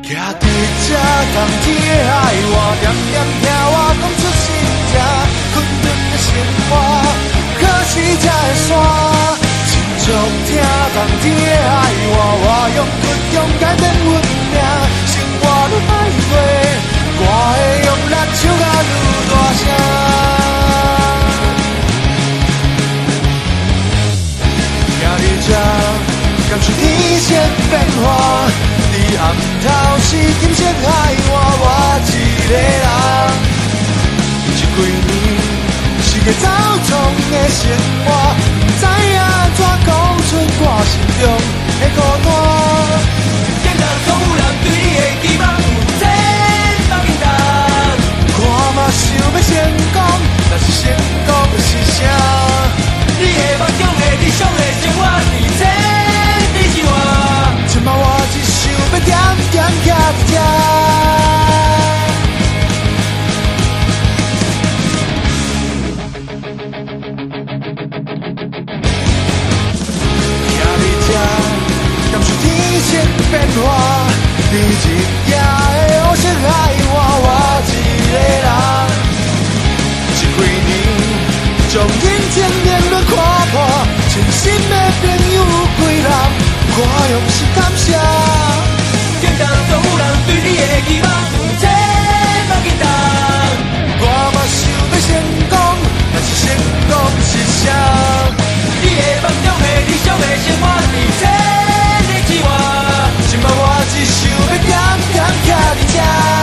徛伫这冬天的海外，点点听我讲出心声，困顿的生活，可是才会散。亲像听冬天的海话，我用倔强改变运命，生活愈歹过，我会用力唱甲愈大声。徛伫这，感受天色变化。你暗头是金色海岸，我一个人，这几年是个走创的生活，不知影怎讲出我心中的孤单。简单总有人对你的期望有千万简单，我嘛想要成功，但是成功是啥？你的梦中的理想的生活，你千里之外，今嘛我只想要点点徛伫这。徛伫这，感受天色变化，你日夜的黑色海岸，我一个人，这几年将人情冷暖看破，真心的朋友几人，我用心感谢。简单总有人对你的期望有千万简单，我嘛想要成功，但是成功是啥？你的梦中的理想的生活在千里之外，今嘛我只想要点点徛伫这。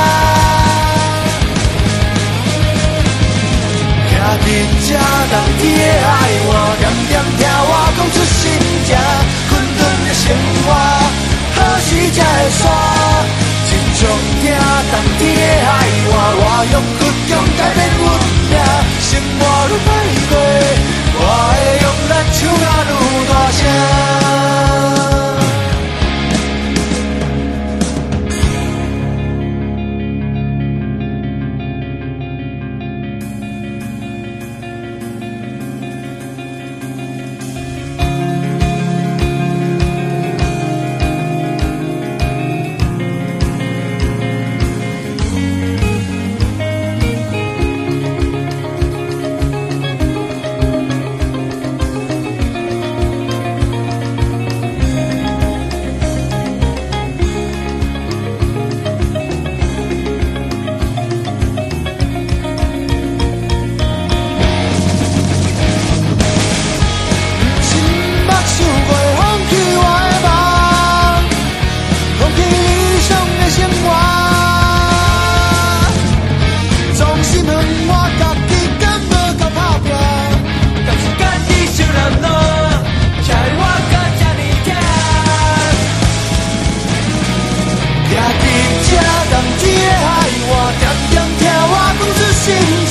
徛伫这冬天的海岸，点点听我讲出心声，困顿的生活，何时才会散？亲像听冬天的海岸，我用倔强改变运命，生活愈歹过，我会用力唱甲愈大声。心